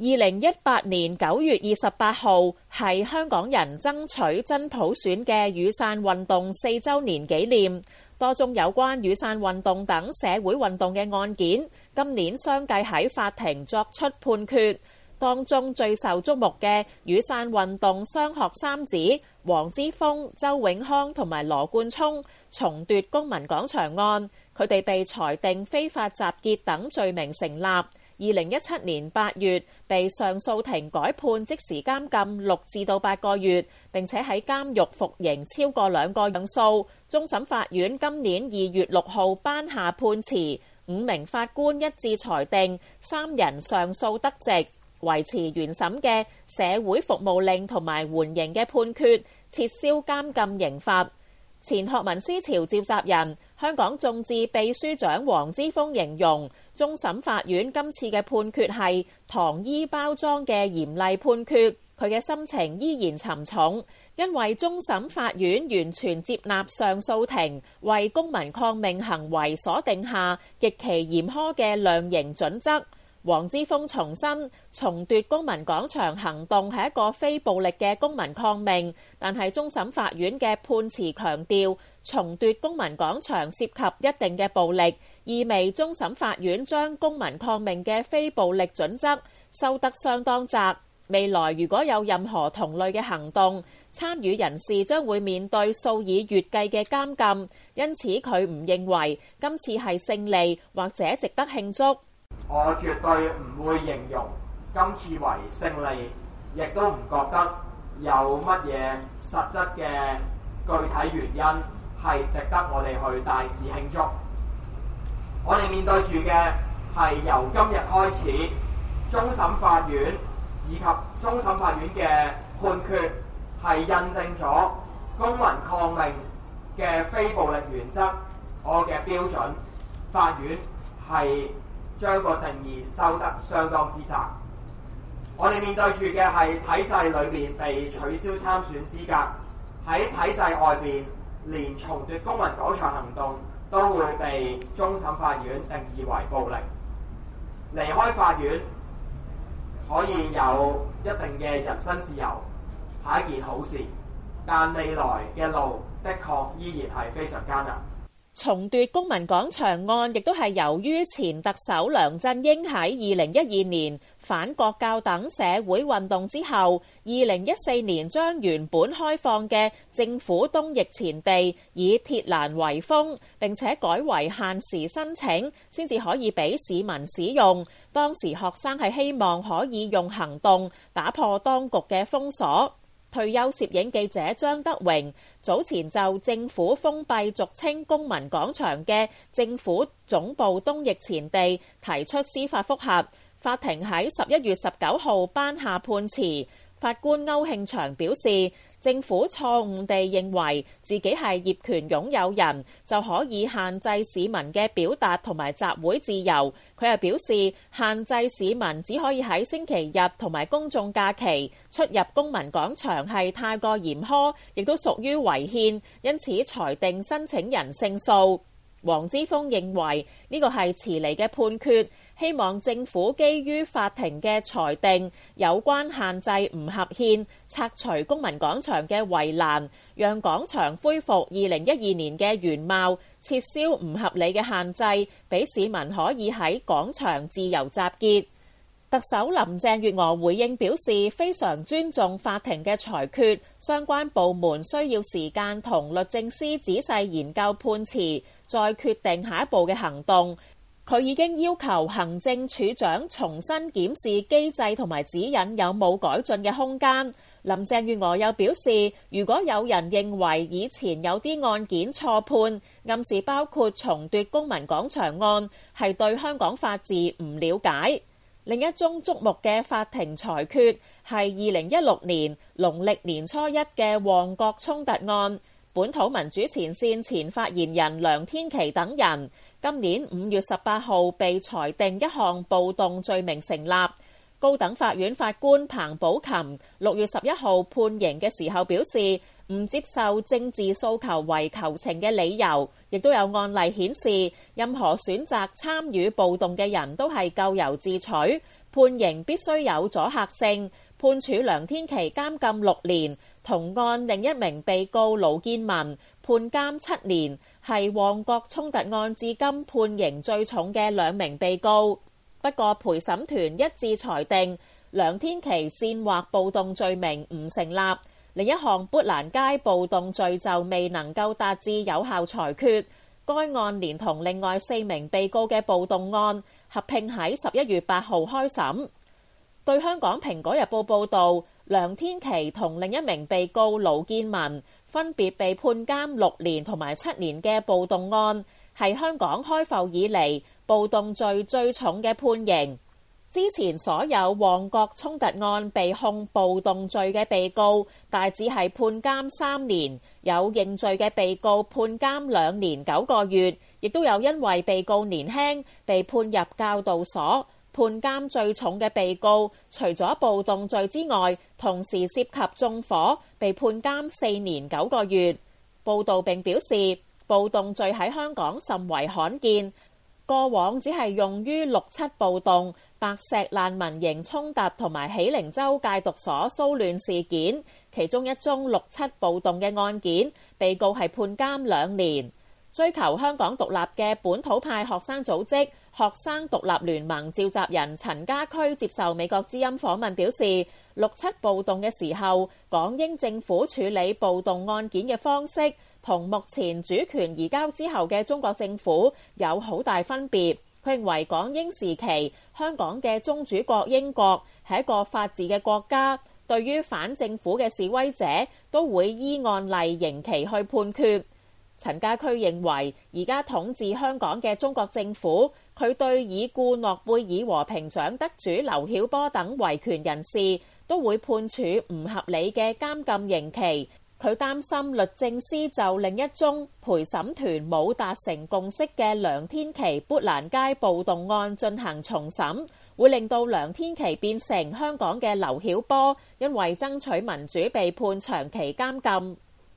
2018年9月28號係香港人爭取真普選嘅雨傘運動4週年紀念，多宗有關雨傘運動等社會運動嘅案件，今年相繼喺法庭作出判決。當中最受矚目嘅雨傘運動雙學三子黃之鋒、周永康同埋羅冠聰重奪公民廣場案，佢哋被裁定非法集結等罪名成立。2017年8月被上訴庭改判即時監禁6至8個月，並且喺監獄服刑超過2個月。上訴終審法院今年2月6號頒下判詞，5名法官一致裁定3人上訴得直，維持原審嘅社會服務令同埋緩刑嘅判決，撤銷監禁刑罰。前學民思潮召集人、香港眾志秘書長黃之鋒形容，終審法院今次嘅判決係糖衣包裝嘅嚴厲判決，佢嘅心情依然沉重，因為終審法院完全接納上訴庭為公民抗命行為所定下極其嚴苛嘅量刑準則。黃之鋒重申，重奪公民廣場行動係一個非暴力嘅公民抗命，但係終審法院嘅判詞強調，重奪公民廣場涉及一定嘅暴力，意味終審法院將公民抗命嘅非暴力準則收得相當窄。未來如果有任何同類嘅行動，參與人士將會面對數以月計嘅監禁，因此佢唔認為今次係勝利或者值得慶祝。 我絕對唔會形容今次為勝利，亦都唔覺得有乜嘢實質嘅具體原因係值得我哋去大肆慶祝。我哋面對住嘅係由今日開始，終審法院以及終審法院嘅判決係印證咗公民抗命嘅非暴力原則，我嘅標準，法院係將個定義收得相當之窄。我哋面對住嘅係體制裏邊被取消參選資格，喺體制外邊連重奪公民廣場行動都會被終審法院定義為暴力。離開法院可以有一定嘅人身自由，係一件好事，但未來嘅路的確依然係非常艱難。 重奪公民廣場案亦都係由於前特首梁振英喺2012年反國教等社會運動之後，2014年將原本開放嘅政府東翼前地以鐵欄圍封，並且改為限時申請先至可以俾市民使用。當時學生係希望可以用行動打破當局嘅封鎖。退休攝影記者張德榮早前就政府封閉俗稱公民廣場嘅政府總部東翼前地提出司法覆核，法庭喺11月19號頒下判詞。法官歐慶祥表示，政府錯誤地認為自己係業權擁有人，就可以限制市民嘅表達同埋集會自由。佢又表示，限制市民只可以喺星期日同埋公眾假期出入公民廣場係太過嚴苛，亦都屬於違憲，因此裁定申請人勝訴。黃之鋒認為呢個係遲嚟嘅判決，希望政府基於法庭嘅裁定，有關限制唔合憲，拆除公民廣場嘅圍欄，讓廣場恢復2012年嘅原貌，撤銷唔合理嘅限制，俾市民可以喺廣場自由集結。特首林鄭月娥回應表示，非常尊重法庭嘅裁決，相關部門需要時間同律政司仔細研究判詞，再決定下一步嘅行動。佢已經要求行政處長重新檢視機制同埋指引有冇改進嘅空間。林鄭月娥又表示，如果有人認為以前有啲案件錯判，暗示包括重奪公民廣場案，係對香港法治唔了解。另一宗矚目嘅法庭裁決係2016年農曆年初一嘅旺角衝突案，本土民主前線前發言人梁天琦等人今年5月18號被裁定一項暴動罪名成立。高等法院法官彭寶琴6月11號判刑嘅時候表示，唔接受政治訴求為求情嘅理由，亦都有案例顯示，任何選擇參與暴動嘅人都係咎由自取。 判刑必須有阻嚇性，判處梁天琦監禁6年，同案另一名被告盧建文判監7年，係旺角衝突案至今判刑最重嘅2名被告。不過陪審團一致裁定梁天琦煽惑暴動罪名唔成立，另一項砵蘭街暴動罪就未能夠達至有效裁決。該案連同另外4名被告嘅暴動案合併喺11月8號開審。對香港《蘋果日報》報導，梁天琦同另一名被告盧建文分別被判監6年同埋7年嘅暴動案，係香港開埠以嚟暴動罪最重嘅判刑。之前所有旺角衝突案被控暴動罪嘅被告，大致係判監3年，有認罪嘅被告判監2年9個月，亦都有因為被告年輕被判入教導所。判監最重嘅被告，除咗暴動罪之外，同時涉及縱火，被判監4年9個月。報道並表示，暴動罪喺香港甚為罕見，過往只係用於6·7暴動、白石難民營衝突同埋喜靈洲戒毒所騷亂事件。其中一宗6·7暴動嘅案件，被告係判監2年。追求香港獨立嘅本土派學生組織學生獨立聯盟召集人陳家駒接受美國之音訪問表示，6·7暴動嘅時候，港英政府處理暴動案件嘅方式同目前主權移交之後嘅中國政府有好大分別。佢認為港英時期香港嘅宗主國英國係一個法治嘅國家，對於反政府嘅示威者都會依案例刑期去判決。陳家駒認為，而家統治香港嘅中國政府，佢對已故諾貝爾和平獎得主劉曉波等維權人士都會判處唔合理嘅監禁刑期。佢擔心律政司就另一宗陪審團冇達成共識嘅梁天琦砵蘭街暴動案進行重審，會令到梁天琦變成香港嘅劉曉波，因為爭取民主被判長期監禁。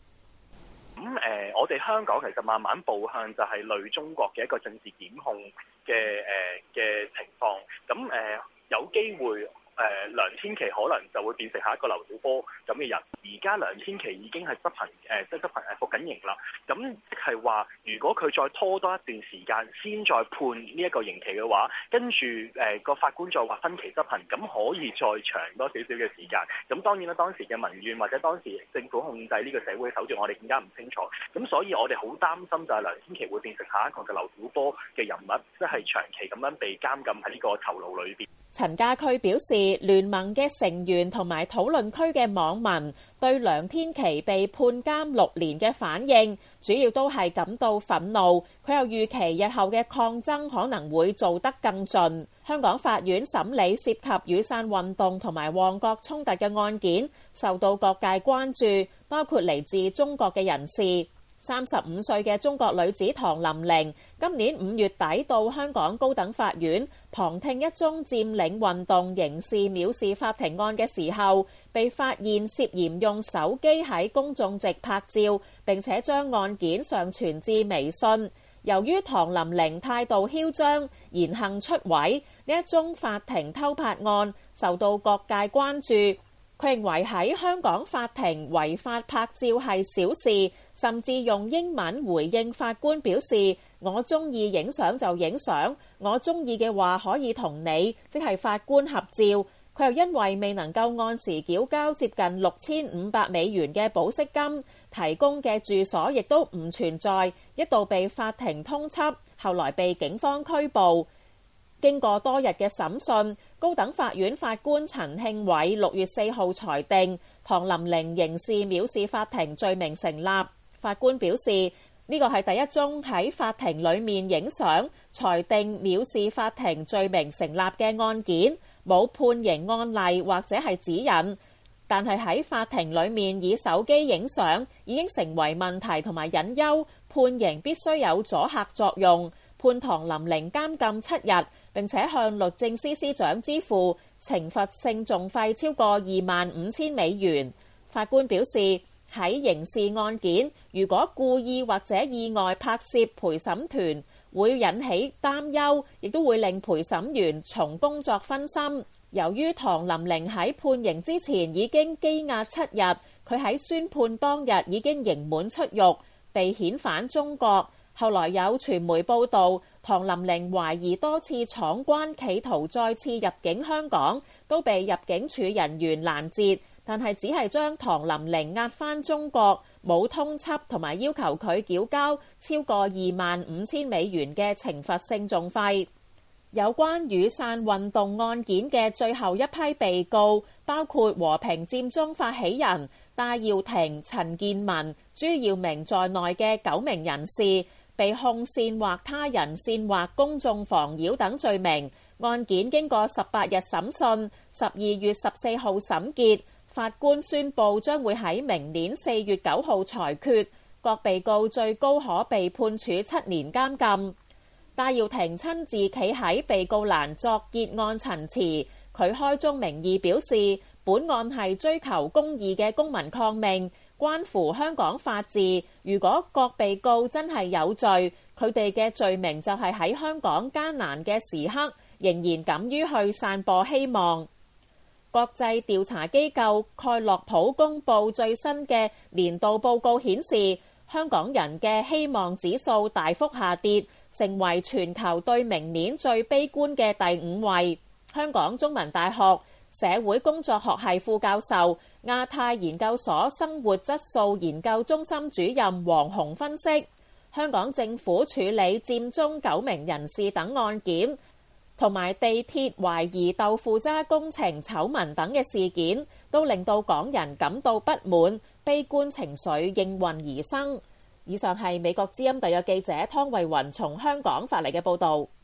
我哋香港其實慢慢步向就係類中國嘅一個政治檢控嘅情況，咁有機會梁天琦可能就會變成下一個劉曉波咁嘅人。而家梁天琦已經係執行服緊刑啦，咁即係話如果佢再拖多一段時間先再判呢一個刑期嘅話，跟住個法官再話分期執行，咁可以再長多少少嘅時間。咁當然啦，當時嘅民怨或者當時政府控制呢個社會手段，我哋更加唔清楚。咁所以我哋好擔心就係梁天琦會變成下一個嘅劉曉波嘅人物，即係長期咁樣被監禁喺呢個囚牢裏邊。 陳家駒表示，聯盟嘅成員同埋討論區嘅網民對梁天琦被判監6年嘅反應，主要都係感到憤怒。佢又預期日後嘅抗爭可能會做得更盡。香港法院審理涉及雨傘運動同埋旺角衝突嘅案件，受到各界關注，包括嚟自中國嘅人士。35歲嘅中國女子唐林玲今年5月底到香港高等法院旁聽一宗佔領運動刑事藐視法庭案嘅時候，被發現涉嫌用手機喺公眾席拍照，並且將案件上傳至微信。由於唐林玲態度囂張、言行出位，呢一宗法庭偷拍案受到各界關注。佢認為喺香港法庭違法拍照係小事，甚至用英文回應法官表示：我中意影相就影相，我中意嘅話可以同你，即係法官合照。佢又因為未能夠按時繳交接近6500美元嘅保釋金，提供嘅住所亦都唔存在，一度被法庭通緝，後來被警方拘捕。經過多日嘅審訊，高等法院法官陳慶偉6月4號裁定唐林玲刑事藐視法庭罪名成立。法官表示，呢個係第一宗喺法庭裡面影相裁定藐視法庭罪名成立嘅案件，冇判刑案例或者係指引，但係喺法庭裡面以手機影相已經成為問題同埋隱憂，判刑必須有阻嚇作用，判唐林玲監禁7日，並且向律政司司長支付懲罰性訟費超過25,000美元。法官表示，喺刑事案件，如果故意或者意外拍攝陪審團會引起擔憂，亦都會令陪審員從工作分心。由於唐林寧喺判刑之前已經羈押7日，佢喺宣判當日已經刑滿出獄，被遣返中國。後來有傳媒報道，唐林寧懷疑多次闖關，企圖再次入境香港，都被入境處人員攔截，但係只係將唐林寧押返中國，冇通緝同埋要求佢繳交超過25,000美元嘅懲罰性訟費。有關雨傘運動案件嘅最後一批被告，包括和平佔中發起人戴耀廷、陳健民、朱耀明在內嘅9名人士，被控煽惑他人煽惑公眾妨擾等罪名。案件經過18日審訊，12月14號審結，法官宣布將會喺明年4月9號裁決，各被告最高可被判處7年監禁。戴耀廷親自企喺被告欄作結案陳詞，佢開宗明義表示，本案係追求公義嘅公民抗命，關乎香港法治。如果各被告真係有罪，佢哋嘅罪名就係喺香港艱難嘅時刻，仍然敢於去散播希望。國際調查機構蓋洛普公布最新嘅年度報告顯示，香港人嘅希望指數大幅下跌，成為全球對明年最悲觀嘅第5位。香港中文大學社會工作學系副教授、亞太研究所生活質素研究中心主任黃洪分析，香港政府處理佔中9名人士等案件，同埋地鐵懷疑豆腐渣工程醜聞等嘅事件，都令到港人感到不滿，悲觀情緒應運而生。以上係美國之音特約記者湯慧雲從香港發嚟嘅報導。